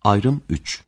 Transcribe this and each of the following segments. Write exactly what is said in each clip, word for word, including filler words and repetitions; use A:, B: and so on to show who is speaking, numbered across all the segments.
A: Ayrım üç.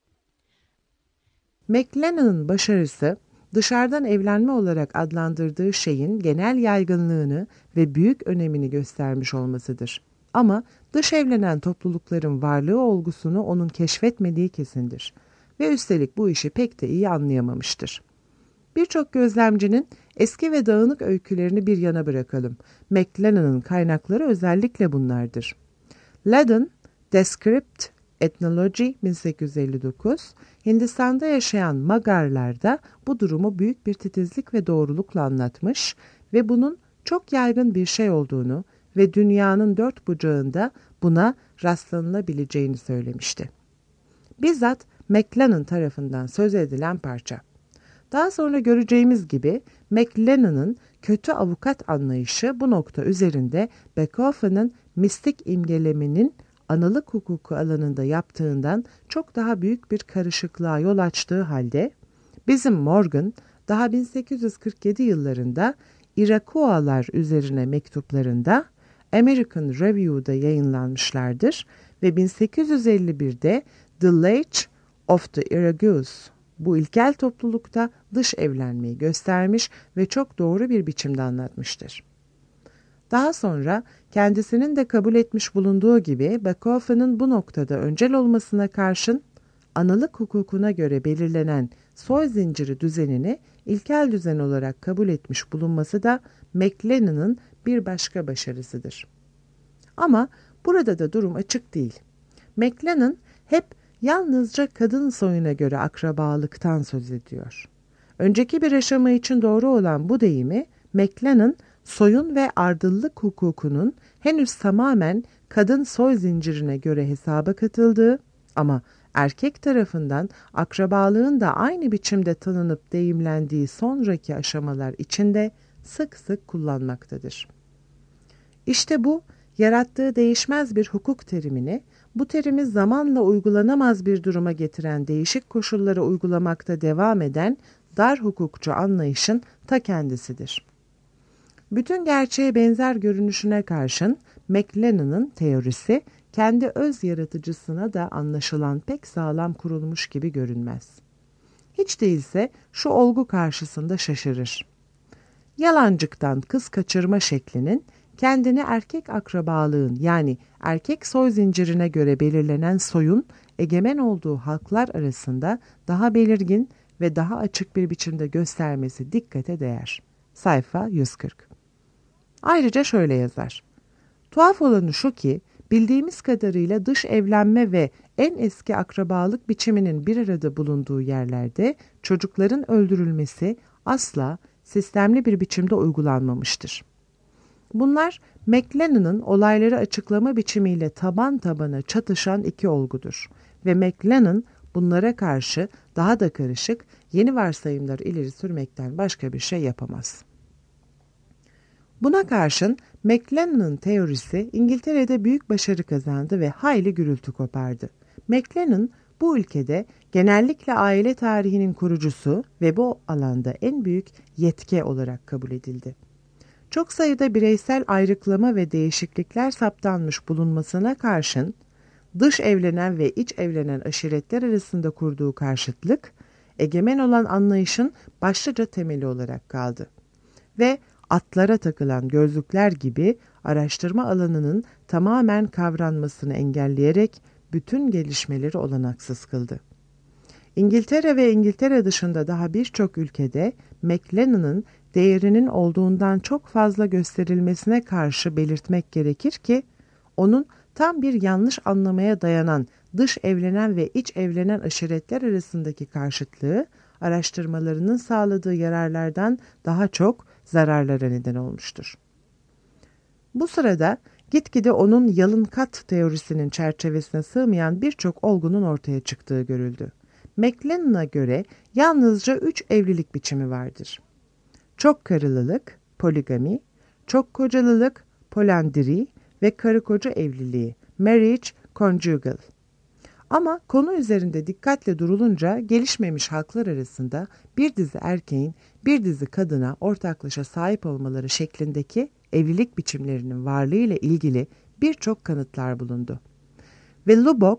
B: McLennan'ın başarısı, dışarıdan evlenme olarak adlandırdığı şeyin genel yaygınlığını ve büyük önemini göstermiş olmasıdır. Ama dış evlenen toplulukların varlığı olgusunu onun keşfetmediği kesindir. Ve üstelik bu işi pek de iyi anlayamamıştır. Birçok gözlemcinin eski ve dağınık öykülerini bir yana bırakalım. McLennan'ın kaynakları özellikle bunlardır. Ladden, Descript Ethnology bin sekiz yüz elli dokuz, Hindistan'da yaşayan Magarlarda bu durumu büyük bir titizlik ve doğrulukla anlatmış ve bunun çok yaygın bir şey olduğunu ve dünyanın dört bucağında buna rastlanılabileceğini söylemişti. Bizzat McLennan tarafından söz edilen parça. Daha sonra göreceğimiz gibi McLennan'ın kötü avukat anlayışı bu nokta üzerinde Beckhoffen'ın mistik imgeleminin analık hukuku alanında yaptığından çok daha büyük bir karışıklığa yol açtığı halde bizim Morgan daha bin sekiz yüz kırk yedi yıllarında Iroquois'lar üzerine mektuplarında American Review'da yayınlanmışlardır ve bin sekiz yüz elli birde The Lodge of the Iroquois bu ilkel toplulukta dış evlenmeyi göstermiş ve çok doğru bir biçimde anlatmıştır. Daha sonra kendisinin de kabul etmiş bulunduğu gibi Beckhoffen'ın bu noktada öncel olmasına karşın analık hukukuna göre belirlenen soy zinciri düzenini ilkel düzen olarak kabul etmiş bulunması da McLennan'ın bir başka başarısıdır. Ama burada da durum açık değil. McLennan hep yalnızca kadın soyuna göre akrabalıktan söz ediyor. Önceki bir aşama için doğru olan bu deyimi McLennan soyun ve ardıllık hukukunun henüz tamamen kadın soy zincirine göre hesaba katıldığı ama erkek tarafından akrabalığın da aynı biçimde tanınıp deyimlendiği sonraki aşamalar içinde sık sık kullanmaktadır. İşte bu, yarattığı değişmez bir hukuk terimini, bu terimi zamanla uygulanamaz bir duruma getiren değişik koşullara uygulamakta devam eden dar hukukçu anlayışın ta kendisidir. Bütün gerçeğe benzer görünüşüne karşın McLennan'ın teorisi kendi öz yaratıcısına da anlaşılan pek sağlam kurulmuş gibi görünmez. Hiç değilse şu olgu karşısında şaşırır. Yalancıktan kız kaçırma şeklinin kendini erkek akrabalığın yani erkek soy zincirine göre belirlenen soyun egemen olduğu halklar arasında daha belirgin ve daha açık bir biçimde göstermesi dikkate değer. Sayfa yüz kırk. Ayrıca şöyle yazar. Tuhaf olanı şu ki, bildiğimiz kadarıyla dış evlenme ve en eski akrabalık biçiminin bir arada bulunduğu yerlerde çocukların öldürülmesi asla sistemli bir biçimde uygulanmamıştır. Bunlar McLennan'ın olayları açıklama biçimiyle taban tabana çatışan iki olgudur ve McLennan bunlara karşı daha da karışık yeni varsayımlar ileri sürmekten başka bir şey yapamaz. Buna karşın McLennan'ın teorisi İngiltere'de büyük başarı kazandı ve hayli gürültü kopardı. McLennan bu ülkede genellikle aile tarihinin kurucusu ve bu alanda en büyük yetki olarak kabul edildi. Çok sayıda bireysel ayrıklama ve değişiklikler saptanmış bulunmasına karşın dış evlenen ve iç evlenen aşiretler arasında kurduğu karşıtlık, egemen olan anlayışın başlıca temeli olarak kaldı. Ve atlara takılan gözlükler gibi araştırma alanının tamamen kavranmasını engelleyerek bütün gelişmeleri olanaksız kıldı. İngiltere ve İngiltere dışında daha birçok ülkede McLennan'ın değerinin olduğundan çok fazla gösterilmesine karşı belirtmek gerekir ki, onun tam bir yanlış anlamaya dayanan dış evlenen ve iç evlenen aşiretler arasındaki karşıtlığı, araştırmalarının sağladığı yararlardan daha çok zararlara neden olmuştur. Bu sırada gitgide onun yalın kat teorisinin çerçevesine sığmayan birçok olgunun ortaya çıktığı görüldü. McLennan'a göre yalnızca üç evlilik biçimi vardır. Çok karılılık, poligami, çok kocalılık, polyandri ve karı koca evliliği, marriage conjugal. Ama konu üzerinde dikkatle durulunca gelişmemiş halklar arasında bir dizi erkeğin bir dizi kadına ortaklaşa sahip olmaları şeklindeki evlilik biçimlerinin varlığıyla ilgili birçok kanıtlar bulundu. Ve Lubbock,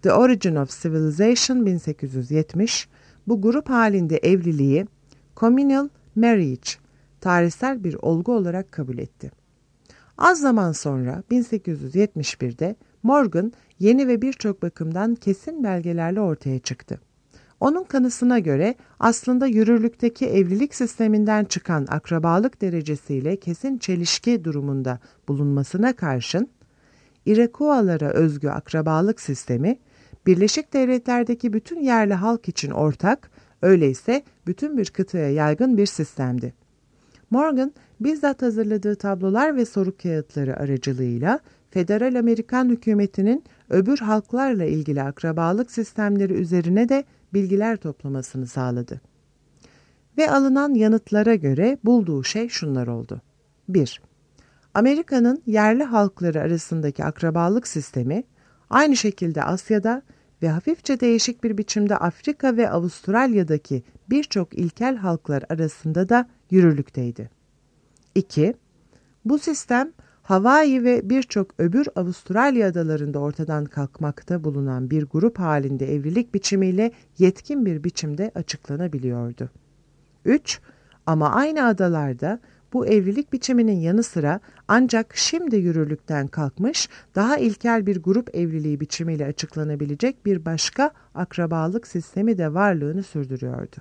B: The Origin of Civilization bin sekiz yüz yetmiş, bu grup halinde evliliği communal marriage, tarihsel bir olgu olarak kabul etti. Az zaman sonra bin sekiz yüz yetmiş birde Morgan yeni ve birçok bakımdan kesin belgelerle ortaya çıktı. Onun kanısına göre aslında yürürlükteki evlilik sisteminden çıkan akrabalık derecesiyle kesin çelişki durumunda bulunmasına karşın, Iroquois'lara özgü akrabalık sistemi, Birleşik Devletler'deki bütün yerli halk için ortak, öyleyse bütün bir kıtaya yaygın bir sistemdi. Morgan, bizzat hazırladığı tablolar ve soru kağıtları aracılığıyla Federal Amerikan hükümetinin öbür halklarla ilgili akrabalık sistemleri üzerine de bilgiler toplamasını sağladı. Ve alınan yanıtlara göre bulduğu şey şunlar oldu. bir. Amerika'nın yerli halkları arasındaki akrabalık sistemi, aynı şekilde Asya'da ve hafifçe değişik bir biçimde Afrika ve Avustralya'daki birçok ilkel halklar arasında da yürürlükteydi. iki. Bu sistem, Hawaii ve birçok öbür Avustralya adalarında ortadan kalkmakta bulunan bir grup halinde evlilik biçimiyle yetkin bir biçimde açıklanabiliyordu. üç. Ama aynı adalarda bu evlilik biçiminin yanı sıra ancak şimdi yürürlükten kalkmış, daha ilkel bir grup evliliği biçimiyle açıklanabilecek bir başka akrabalık sistemi de varlığını sürdürüyordu.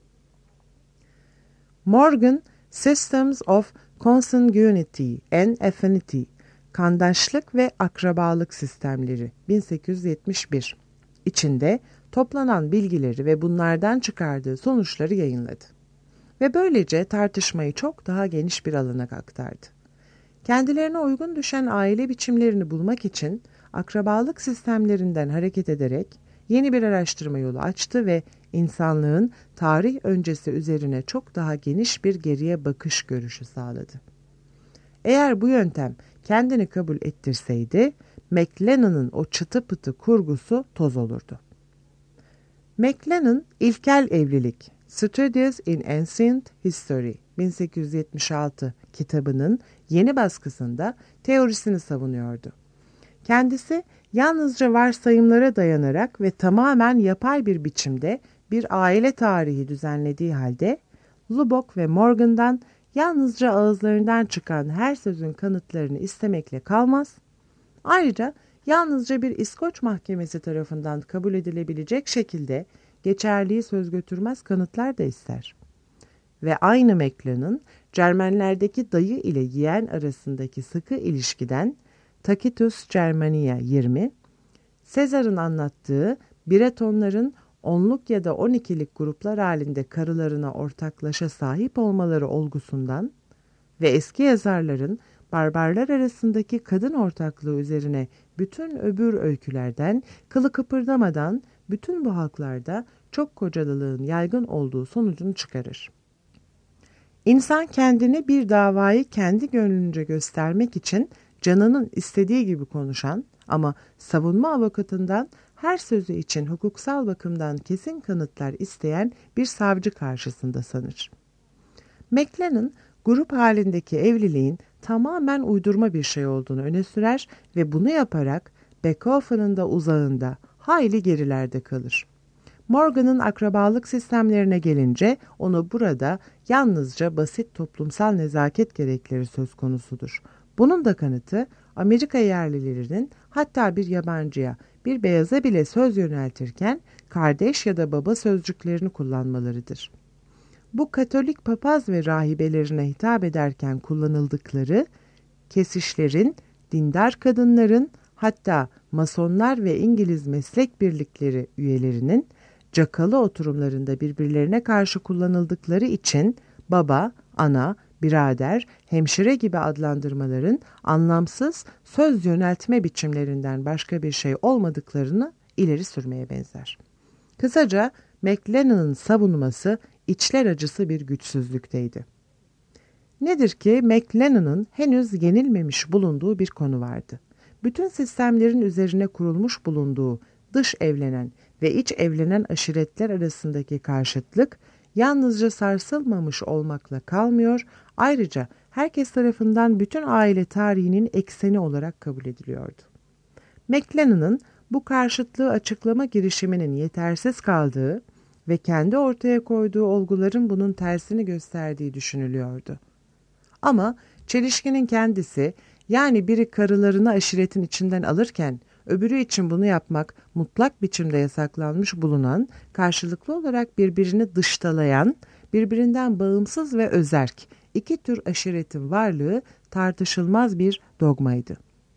B: Morgan, Systems of Consanguinity and Affinity, Kandaşlık ve Akrabalık Sistemleri bin sekiz yüz yetmiş bir içinde toplanan bilgileri ve bunlardan çıkardığı sonuçları yayınladı. Ve böylece tartışmayı çok daha geniş bir alana aktardı. Kendilerine uygun düşen aile biçimlerini bulmak için akrabalık sistemlerinden hareket ederek yeni bir araştırma yolu açtı ve insanlığın tarih öncesi üzerine çok daha geniş bir geriye bakış görüşü sağladı. Eğer bu yöntem kendini kabul ettirseydi, McLennan'ın o çıtı pıtı kurgusu toz olurdu. McLennan, İlkel Evlilik, Studies in Ancient History bin sekiz yüz yetmiş altı kitabının yeni baskısında teorisini savunuyordu. Kendisi yalnızca varsayımlara dayanarak ve tamamen yapay bir biçimde bir aile tarihi düzenlediği halde Lubbock ve Morgan'dan yalnızca ağızlarından çıkan her sözün kanıtlarını istemekle kalmaz, ayrıca yalnızca bir İskoç mahkemesi tarafından kabul edilebilecek şekilde geçerliği söz götürmez kanıtlar da ister. Ve aynı McLennan, Cermenlerdeki dayı ile yeğen arasındaki sıkı ilişkiden Tacitus Germania yirmi, Sezar'ın anlattığı Bretonların onluk ya da on ikilik gruplar halinde karılarına ortaklaşa sahip olmaları olgusundan ve eski yazarların barbarlar arasındaki kadın ortaklığı üzerine bütün öbür öykülerden kılı kıpırdamadan bütün bu halklarda çok kocalılığın yaygın olduğu sonucunu çıkarır. İnsan kendini bir davayı kendi gönlünce göstermek için canının istediği gibi konuşan ama savunma avukatından her sözü için hukuksal bakımdan kesin kanıtlar isteyen bir savcı karşısında sanır. McLennan, grup halindeki evliliğin tamamen uydurma bir şey olduğunu öne sürer ve bunu yaparak Beethoven'ın da uzağında, hayli gerilerde kalır. Morgan'ın akrabalık sistemlerine gelince onu burada yalnızca basit toplumsal nezaket gerekleri söz konusudur. Bunun da kanıtı Amerika yerlilerinin hatta bir yabancıya, bir beyaza bile söz yöneltirken kardeş ya da baba sözcüklerini kullanmalarıdır. Bu Katolik papaz ve rahibelerine hitap ederken kullanıldıkları kesişlerin, dindar kadınların, hatta masonlar ve İngiliz meslek birlikleri üyelerinin cakalı oturumlarında birbirlerine karşı kullanıldıkları için baba, ana, birader, hemşire gibi adlandırmaların anlamsız söz yöneltme biçimlerinden başka bir şey olmadıklarını ileri sürmeye benzer. Kısaca McLennan'ın savunması içler acısı bir güçsüzlükteydi. Nedir ki McLennan'ın henüz yenilmemiş bulunduğu bir konu vardı. Bütün sistemlerin üzerine kurulmuş bulunduğu dış evlenen ve iç evlenen aşiretler arasındaki karşıtlık yalnızca sarsılmamış olmakla kalmıyor, ayrıca herkes tarafından bütün aile tarihinin ekseni olarak kabul ediliyordu. McLennan'ın bu karşıtlığı açıklama girişiminin yetersiz kaldığı ve kendi ortaya koyduğu olguların bunun tersini gösterdiği düşünülüyordu. Ama çelişkinin kendisi, yani biri karılarını aşiretin içinden alırken öbürü için bunu yapmak mutlak biçimde yasaklanmış bulunan, karşılıklı olarak birbirini dıştalayan, birbirinden bağımsız ve özerk iki tür aşiretin varlığı tartışılmaz bir dogmaydı.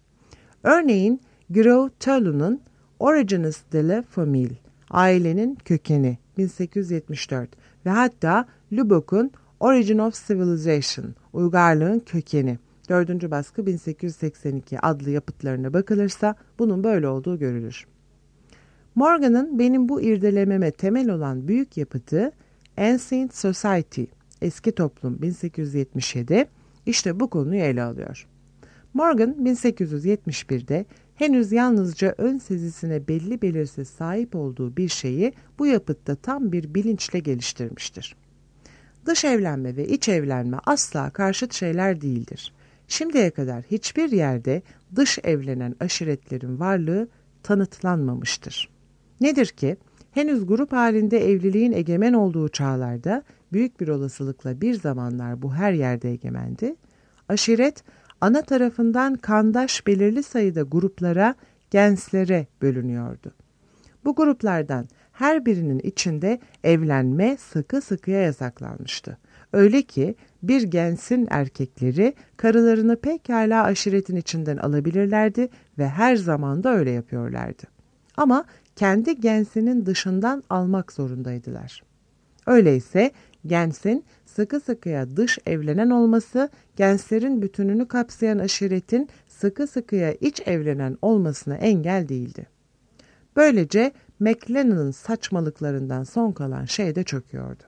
B: Örneğin Gros Tolu'nun Origines de la Famille, ailenin kökeni bin sekiz yüz yetmiş dört ve hatta Lubbock'un Origin of Civilization, uygarlığın kökeni, dördüncü baskı bin sekiz yüz seksen iki adlı yapıtlarına bakılırsa bunun böyle olduğu görülür. Morgan'ın benim bu irdelememe temel olan büyük yapıtı Ancient Society, Eski Toplum bin sekiz yüz yetmiş yedi, işte bu konuyu ele alıyor. Morgan bin sekiz yüz yetmiş birde henüz yalnızca ön sezisine belli belirsiz sahip olduğu bir şeyi bu yapıtta tam bir bilinçle geliştirmiştir. Dış evlenme ve iç evlenme asla karşıt şeyler değildir. Şimdiye kadar hiçbir yerde dış evlenen aşiretlerin varlığı tanıtlanmamıştır. Nedir ki, henüz grup halinde evliliğin egemen olduğu çağlarda, büyük bir olasılıkla bir zamanlar bu her yerde egemendi, aşiret, ana tarafından kandaş belirli sayıda gruplara, genslere bölünüyordu. Bu gruplardan her birinin içinde evlenme sıkı sıkıya yasaklanmıştı. Öyle ki bir gensin erkekleri karılarını pekala aşiretin içinden alabilirlerdi ve her zaman da öyle yapıyorlardı. Ama kendi gensinin dışından almak zorundaydılar. Öyleyse gensin sıkı sıkıya dış evlenen olması, genslerin bütününü kapsayan aşiretin sıkı sıkıya iç evlenen olmasına engel değildi. Böylece McLennan'ın saçmalıklarından son kalan şey de çöküyordu.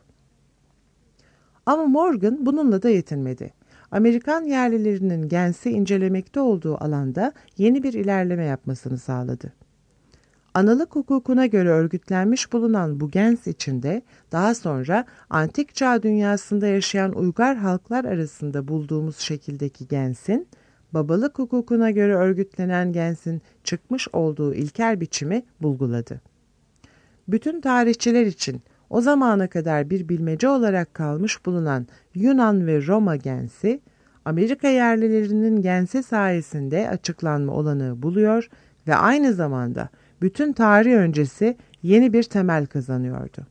B: Ama Morgan bununla da yetinmedi. Amerikan yerlilerinin gensi incelemekte olduğu alanda yeni bir ilerleme yapmasını sağladı. Analık hukukuna göre örgütlenmiş bulunan bu gens içinde daha sonra antik çağ dünyasında yaşayan uygar halklar arasında bulduğumuz şekildeki gensin, babalık hukukuna göre örgütlenen gensin çıkmış olduğu ilkel biçimi bulguladı. Bütün tarihçiler için o zamana kadar bir bilmece olarak kalmış bulunan Yunan ve Roma gensi, Amerika yerlilerinin gensi sayesinde açıklanma olanağı buluyor ve aynı zamanda bütün tarih öncesi yeni bir temel kazanıyordu.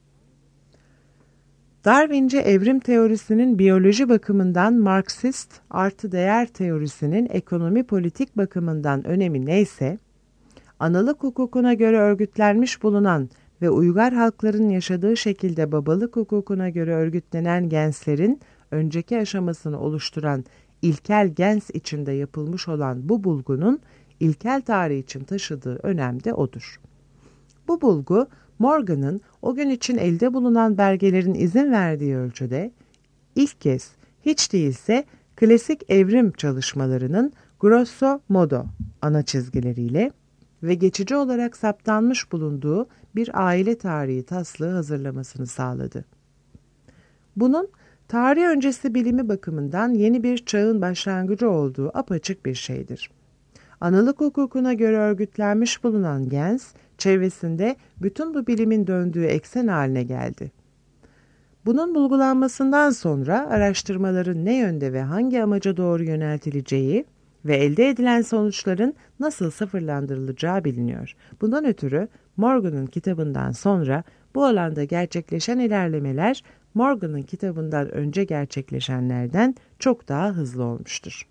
B: Darwinci evrim teorisinin biyoloji bakımından Marksist artı değer teorisinin ekonomi politik bakımından önemi neyse, analık hukukuna göre örgütlenmiş bulunan ve uygar halkların yaşadığı şekilde babalık hukukuna göre örgütlenen genslerin önceki aşamasını oluşturan ilkel gens içinde yapılmış olan bu bulgunun ilkel tarih için taşıdığı önem de odur. Bu bulgu, Morgan'ın o gün için elde bulunan belgelerin izin verdiği ölçüde ilk kez hiç değilse klasik evrim çalışmalarının grosso modo ana çizgileriyle ve geçici olarak saptanmış bulunduğu bir aile tarihi taslağı hazırlamasını sağladı. Bunun tarih öncesi bilimi bakımından yeni bir çağın başlangıcı olduğu apaçık bir şeydir. Analık hukukuna göre örgütlenmiş bulunan gens, çevresinde bütün bu bilimin döndüğü eksen haline geldi. Bunun bulgulanmasından sonra araştırmaların ne yönde ve hangi amaca doğru yöneltileceği ve elde edilen sonuçların nasıl sıfırlandırılacağı biliniyor. Bundan ötürü Morgan'ın kitabından sonra bu alanda gerçekleşen ilerlemeler Morgan'ın kitabından önce gerçekleşenlerden çok daha hızlı olmuştur.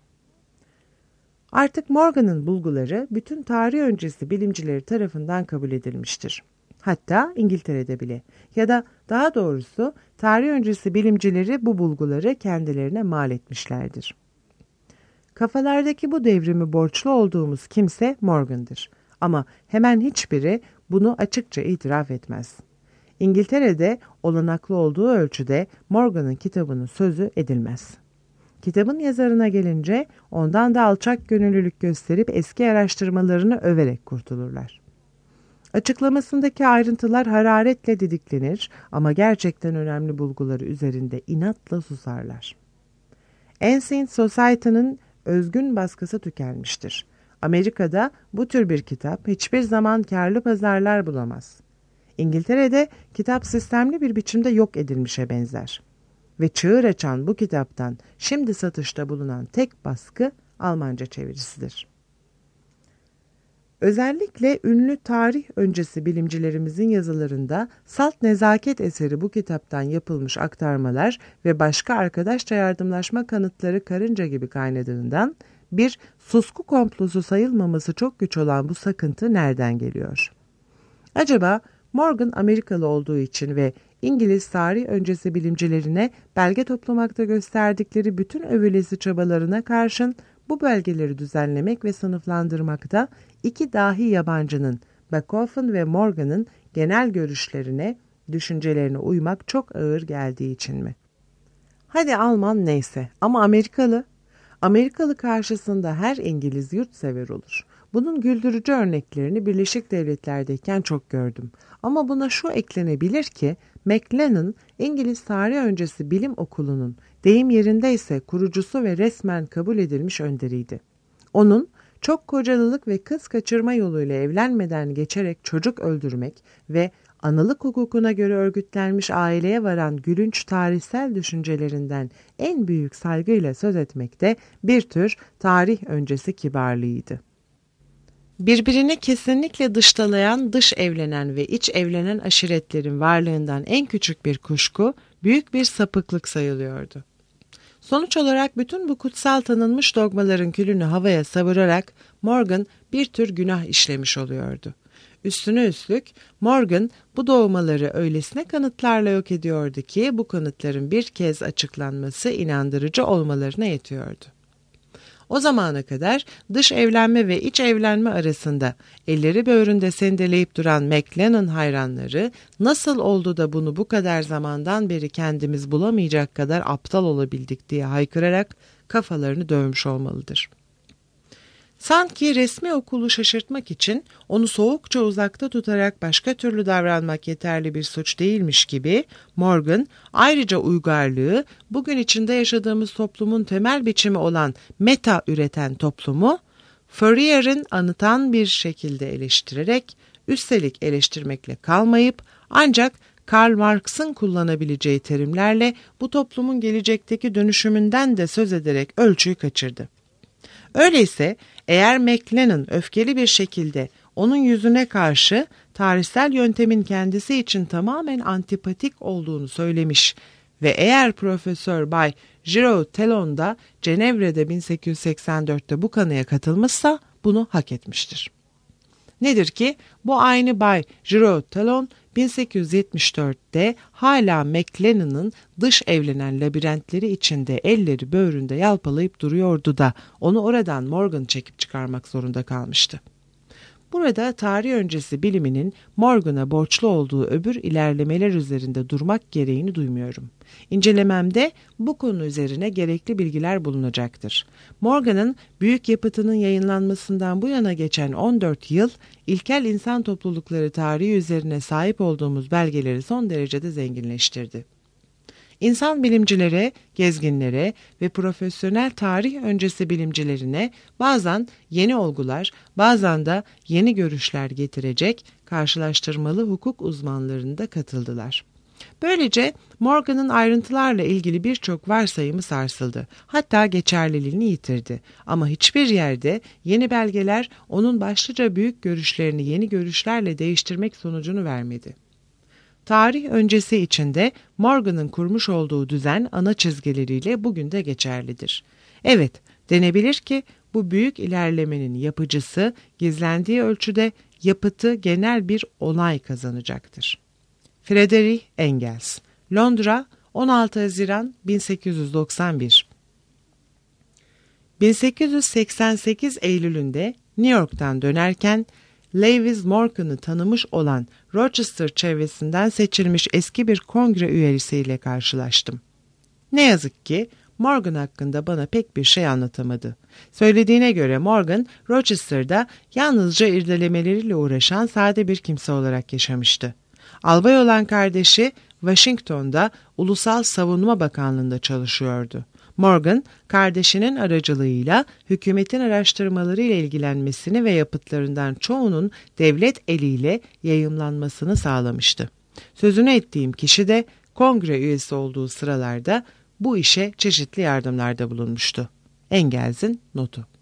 B: Artık Morgan'ın bulguları bütün tarih öncesi bilimcileri tarafından kabul edilmiştir. Hatta İngiltere'de bile, ya da daha doğrusu tarih öncesi bilimcileri bu bulguları kendilerine mal etmişlerdir. Kafalardaki bu devrimi borçlu olduğumuz kimse Morgan'dır. Ama hemen hiçbiri bunu açıkça itiraf etmez. İngiltere'de olanaklı olduğu ölçüde Morgan'ın kitabının sözü edilmez. Kitabın yazarına gelince ondan da alçak gönüllülük gösterip eski araştırmalarını överek kurtulurlar. Açıklamasındaki ayrıntılar hararetle didiklenir ama gerçekten önemli bulguları üzerinde inatla susarlar. Ancient Society'nin özgün baskısı tükenmiştir. Amerika'da bu tür bir kitap hiçbir zaman karlı pazarlar bulamaz. İngiltere'de kitap sistemli bir biçimde yok edilmişe benzer. Ve çığır açan bu kitaptan şimdi satışta bulunan tek baskı Almanca çevirisidir. Özellikle ünlü tarih öncesi bilimcilerimizin yazılarında salt nezaket eseri bu kitaptan yapılmış aktarmalar ve başka arkadaşça yardımlaşma kanıtları karınca gibi kaynadığından bir susku komplosu sayılmaması çok güç olan bu sakıntı nereden geliyor? Acaba Morgan Amerikalı olduğu için ve İngiliz tarih öncesi bilimcilerine belge toplamakta gösterdikleri bütün övülesi çabalarına karşın bu belgeleri düzenlemek ve sınıflandırmakta iki dahi yabancının, Bachofen ve Morgan'ın genel görüşlerine, düşüncelerine uymak çok ağır geldiği için mi? Hadi Alman neyse ama Amerikalı. Amerikalı karşısında her İngiliz yurtsever olur. Bunun güldürücü örneklerini Birleşik Devletler'deyken çok gördüm. Ama buna şu eklenebilir ki Maclennan İngiliz tarih öncesi bilim okulunun deyim yerindeyse kurucusu ve resmen kabul edilmiş önderiydi. Onun çok kocalılık ve kız kaçırma yoluyla evlenmeden geçerek çocuk öldürmek ve analık hukukuna göre örgütlenmiş aileye varan gülünç tarihsel düşüncelerinden en büyük saygıyla söz etmekte bir tür tarih öncesi kibarlığıydı. Birbirini kesinlikle dıştalayan, dış evlenen ve iç evlenen aşiretlerin varlığından en küçük bir kuşku, büyük bir sapıklık sayılıyordu. Sonuç olarak bütün bu kutsal tanınmış dogmaların külünü havaya savurarak Morgan bir tür günah işlemiş oluyordu. Üstüne üstlük Morgan bu dogmaları öylesine kanıtlarla yok ediyordu ki bu kanıtların bir kez açıklanması inandırıcı olmalarına yetiyordu. O zamana kadar dış evlenme ve iç evlenme arasında elleri böğründe sendeleyip duran Maclennan hayranları nasıl oldu da bunu bu kadar zamandan beri kendimiz bulamayacak kadar aptal olabildik diye haykırarak kafalarını dövmüş olmalıdır. Sanki resmi okulu şaşırtmak için onu soğukça uzakta tutarak başka türlü davranmak yeterli bir suç değilmiş gibi Morgan ayrıca uygarlığı bugün içinde yaşadığımız toplumun temel biçimi olan meta üreten toplumu Fourier'in anıtan bir şekilde eleştirerek üstelik eleştirmekle kalmayıp ancak Karl Marx'ın kullanabileceği terimlerle bu toplumun gelecekteki dönüşümünden de söz ederek ölçüyü kaçırdı. Öyleyse eğer Maclennan öfkeli bir şekilde onun yüzüne karşı tarihsel yöntemin kendisi için tamamen antipatik olduğunu söylemiş ve eğer Profesör Bay Giraud Talon da Cenevre'de bin sekiz yüz seksen dörtte bu kanıya katılmışsa bunu hak etmiştir. Nedir ki bu aynı Bay Giraud Talon bin sekiz yüz yetmiş dörtte hala Maclennan'ın dış evlenen labirentleri içinde elleri böğründe yalpalayıp duruyordu da onu oradan Morgan çekip çıkarmak zorunda kalmıştı. Burada tarih öncesi biliminin Morgan'a borçlu olduğu öbür ilerlemeler üzerinde durmak gereğini duymuyorum. İncelememde bu konu üzerine gerekli bilgiler bulunacaktır. Morgan'ın büyük yapıtının yayınlanmasından bu yana geçen on dört yıl, ilkel insan toplulukları tarihi üzerine sahip olduğumuz belgeleri son derecede zenginleştirdi. İnsan bilimcilere, gezginlere ve profesyonel tarih öncesi bilimcilerine bazen yeni olgular, bazen de yeni görüşler getirecek karşılaştırmalı hukuk uzmanlarını da katıldılar. Böylece Morgan'ın ayrıntılarla ilgili birçok varsayımı sarsıldı. Hatta geçerliliğini yitirdi. Ama hiçbir yerde yeni belgeler onun başlıca büyük görüşlerini yeni görüşlerle değiştirmek sonucunu vermedi. Tarih öncesi içinde Morgan'ın kurmuş olduğu düzen ana çizgileriyle bugün de geçerlidir. Evet, denebilir ki bu büyük ilerlemenin yapıcısı gizlendiği ölçüde yapıtı genel bir onay kazanacaktır. Friedrich Engels, Londra, on altı Haziran bin sekiz yüz doksan bir. bin sekiz yüz seksen sekiz Eylül'ünde New York'tan dönerken Lewis Morgan'ı tanımış olan Rochester çevresinden seçilmiş eski bir kongre üyesiyle karşılaştım. Ne yazık ki Morgan hakkında bana pek bir şey anlatamadı. Söylediğine göre Morgan, Rochester'da yalnızca irdelemeleriyle uğraşan sade bir kimse olarak yaşamıştı. Albay olan kardeşi Washington'da Ulusal Savunma Bakanlığı'nda çalışıyordu. Morgan, kardeşinin aracılığıyla hükümetin araştırmaları ile ilgilenmesini ve yapıtlarından çoğunun devlet eliyle yayımlanmasını sağlamıştı. Sözünü ettiğim kişi de kongre üyesi olduğu sıralarda bu işe çeşitli yardımlarda bulunmuştu. Engels'in notu.